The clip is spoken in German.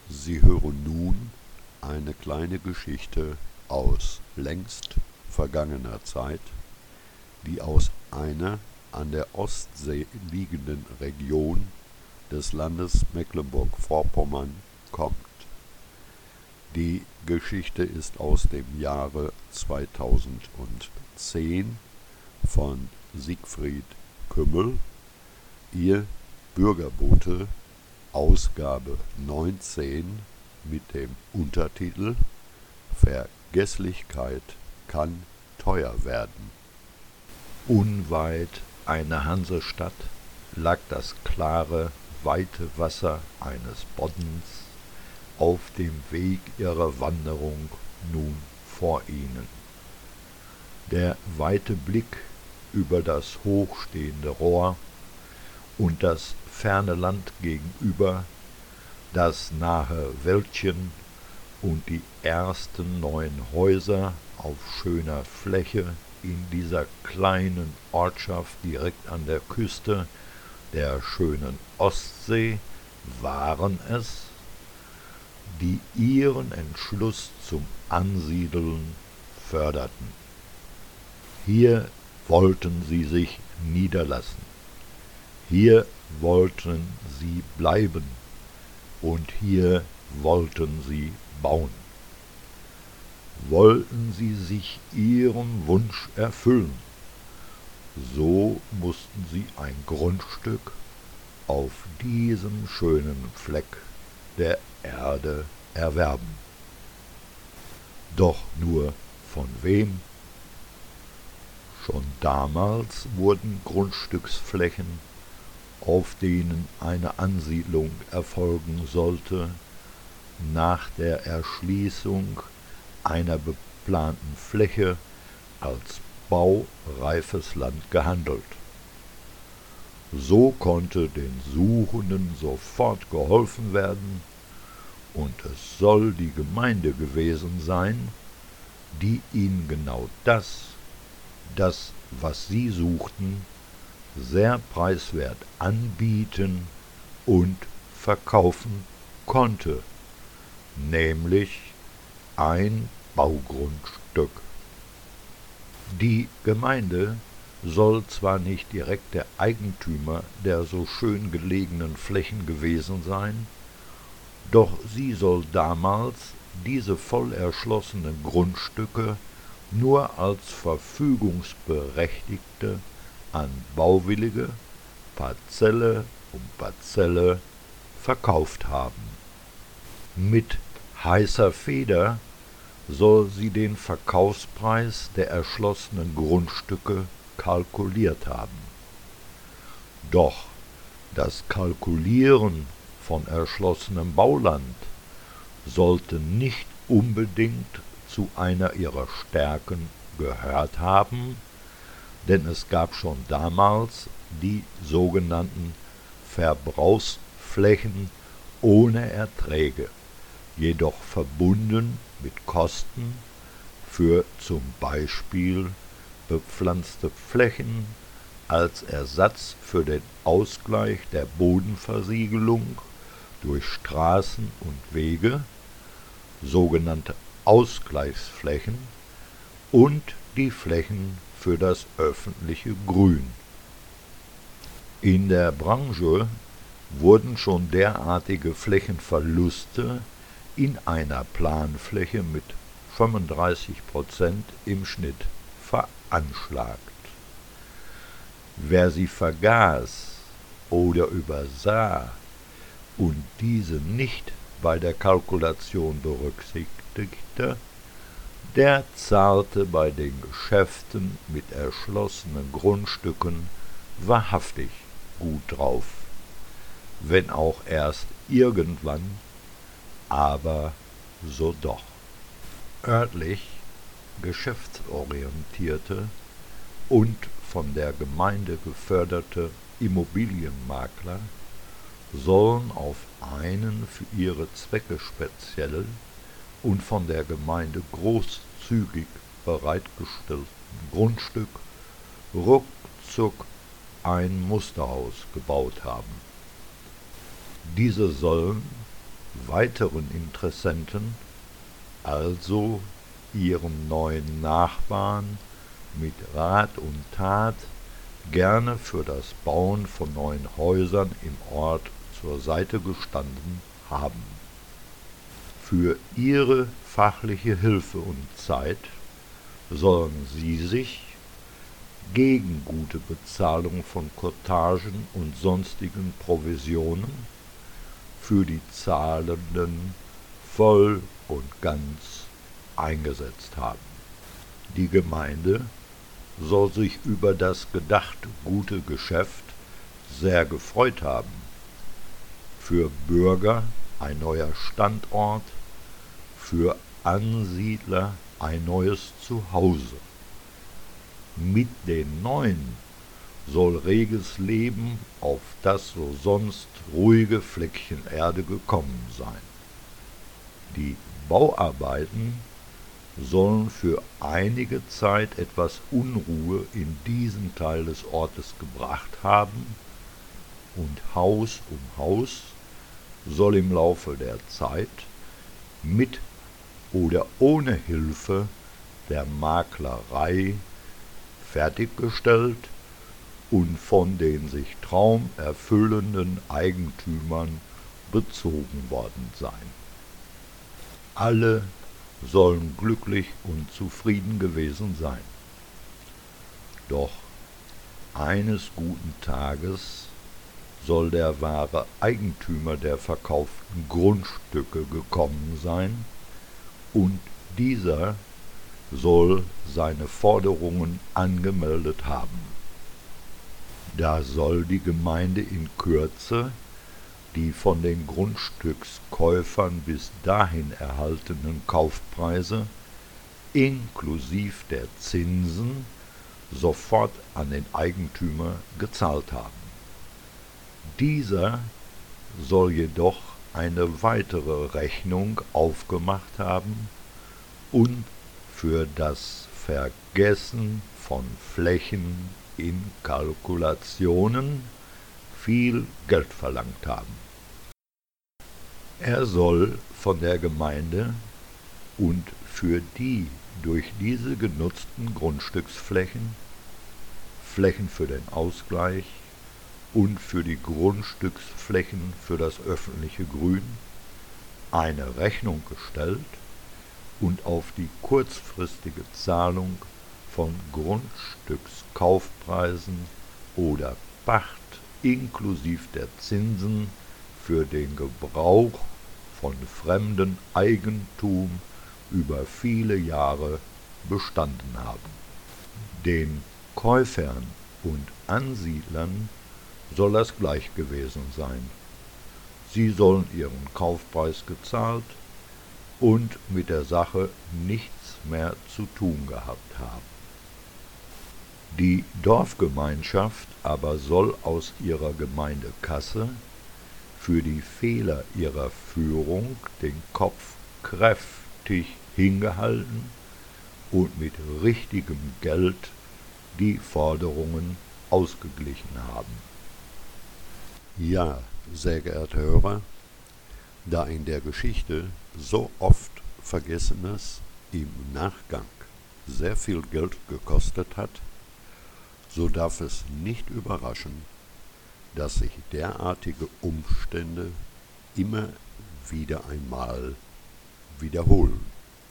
Sie hören nun eine kleine Geschichte aus längst vergangener Zeit, die aus einer an der Ostsee liegenden Region des Landes Mecklenburg-Vorpommern kommt. Die Geschichte ist aus dem Jahre 2010 von Siegfried Kümmel, ihr Bürgerbote, Ausgabe 19 mit dem Untertitel Vergeßlichkeit kann teuer werden. Unweit einer Hansestadt lag das klare, weite Wasser eines Boddens auf dem Weg ihrer Wanderung nun vor ihnen. Der weite Blick über das hochstehende Rohr und das ferne Land gegenüber, das nahe Wäldchen und die ersten neuen Häuser auf schöner Fläche in dieser kleinen Ortschaft direkt an der Küste der schönen Ostsee waren es, die ihren Entschluss zum Ansiedeln förderten. Hier wollten sie sich niederlassen. Hier wollten sie bleiben und hier wollten sie bauen. Wollten sie sich ihren Wunsch erfüllen, so mussten sie ein Grundstück auf diesem schönen Fleck der Erde erwerben. Doch nur von wem? Schon damals wurden Grundstücksflächen, auf denen eine Ansiedlung erfolgen sollte, nach der Erschließung einer beplanten Fläche als baureifes Land gehandelt. So konnte den Suchenden sofort geholfen werden, und es soll die Gemeinde gewesen sein, die ihnen genau das, was sie suchten, sehr preiswert anbieten und verkaufen konnte, nämlich ein Baugrundstück. Die Gemeinde soll zwar nicht direkt der Eigentümer der so schön gelegenen Flächen gewesen sein, doch sie soll damals diese voll erschlossenen Grundstücke nur als Verfügungsberechtigte an Bauwillige Parzelle um Parzelle verkauft haben. Mit heißer Feder soll sie den Verkaufspreis der erschlossenen Grundstücke kalkuliert haben. Doch das Kalkulieren von erschlossenem Bauland sollte nicht unbedingt zu einer ihrer Stärken gehört haben, denn es gab schon damals die sogenannten Verbrauchsflächen ohne Erträge, jedoch verbunden mit Kosten für zum Beispiel bepflanzte Flächen als Ersatz für den Ausgleich der Bodenversiegelung durch Straßen und Wege, sogenannte Ausgleichsflächen, und die Flächen für das öffentliche Grün. In der Branche wurden schon derartige Flächenverluste in einer Planfläche mit 35% im Schnitt veranschlagt. Wer sie vergaß oder übersah und diese nicht bei der Kalkulation berücksichtigte, der zahlte bei den Geschäften mit erschlossenen Grundstücken wahrhaftig gut drauf, wenn auch erst irgendwann, aber so doch. Örtlich geschäftsorientierte und von der Gemeinde geförderte Immobilienmakler sollen auf einen für ihre Zwecke speziell und von der Gemeinde großzügig bereitgestellten Grundstück ruckzuck ein Musterhaus gebaut haben. Diese sollen, weiteren Interessenten, also ihrem neuen Nachbarn, mit Rat und Tat gerne für das Bauen von neuen Häusern im Ort zur Seite gestanden haben. Für ihre fachliche Hilfe und Zeit sollen sie sich gegen gute Bezahlung von Cottagen und sonstigen Provisionen für die Zahlenden voll und ganz eingesetzt haben. Die Gemeinde soll sich über das gedachte gute Geschäft sehr gefreut haben. Für Bürger ein neuer Standort, für Ansiedler ein neues Zuhause. Mit den Neuen soll reges Leben auf das so sonst ruhige Fleckchen Erde gekommen sein. Die Bauarbeiten sollen für einige Zeit etwas Unruhe in diesen Teil des Ortes gebracht haben, und Haus um Haus soll im Laufe der Zeit mit oder ohne Hilfe der Maklerei fertiggestellt und von den sich traumerfüllenden Eigentümern bezogen worden sein. Alle sollen glücklich und zufrieden gewesen sein. Doch eines guten Tages soll der wahre Eigentümer der verkauften Grundstücke gekommen sein, und dieser soll seine Forderungen angemeldet haben. Da soll die Gemeinde in Kürze die von den Grundstückskäufern bis dahin erhaltenen Kaufpreise inklusive der Zinsen sofort an den Eigentümer gezahlt haben. Dieser soll jedoch eine weitere Rechnung aufgemacht haben und für das Vergessen von Flächen in Kalkulationen viel Geld verlangt haben. Er soll von der Gemeinde und für die durch diese genutzten Grundstücksflächen, Flächen für den Ausgleich und für die Grundstücksflächen für das öffentliche Grün eine Rechnung gestellt und auf die kurzfristige Zahlung von Grundstückskaufpreisen oder Pacht inklusive der Zinsen für den Gebrauch von fremdem Eigentum über viele Jahre bestanden haben. Den Käufern und Ansiedlern soll das gleich gewesen sein. Sie sollen ihren Kaufpreis gezahlt und mit der Sache nichts mehr zu tun gehabt haben. Die Dorfgemeinschaft aber soll aus ihrer Gemeindekasse für die Fehler ihrer Führung den Kopf kräftig hingehalten und mit richtigem Geld die Forderungen ausgeglichen haben. Ja, sehr geehrte Hörer, da in der Geschichte so oft Vergessenes im Nachgang sehr viel Geld gekostet hat, so darf es nicht überraschen, dass sich derartige Umstände immer wieder einmal wiederholen.